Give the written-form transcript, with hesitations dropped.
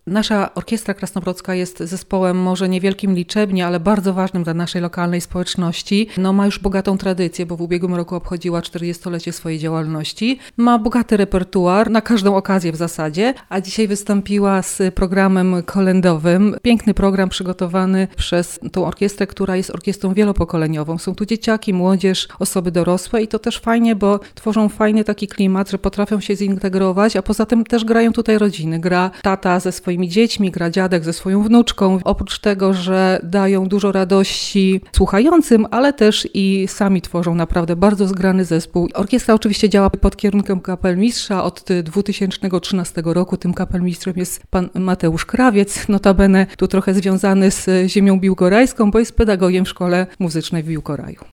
Nasza Orkiestra Krasnobrodzka jest zespołem może niewielkim liczebnie, ale bardzo ważnym dla naszej lokalnej społeczności. Ma już bogatą tradycję, bo w ubiegłym roku obchodziła 40-lecie swojej działalności. Ma bogaty repertuar, na każdą okazję w zasadzie, a dzisiaj wystąpiła z programem kolędowym. Piękny program przygotowany przez tą orkiestrę, która jest orkiestrą wielopokoleniową. Są tu dzieciaki, młodzież, osoby dorosłe i to też fajnie, bo tworzą fajny taki klimat, że potrafią się zintegrować, a poza tym też grają tutaj rodziny. Gra tata ze swoimi dziećmi, gra dziadek ze swoją wnuczką. Oprócz tego, że dają dużo radości słuchającym, ale też i sami tworzą naprawdę bardzo zgrany zespół. Orkiestra oczywiście działa pod kierunkiem kapelmistrza od 2013 roku. Tym kapelmistrzem jest pan Mateusz Krawiec, notabene tu trochę związany z ziemią biłgorajską, bo jest pedagogiem w szkole muzycznej w Biłgoraju.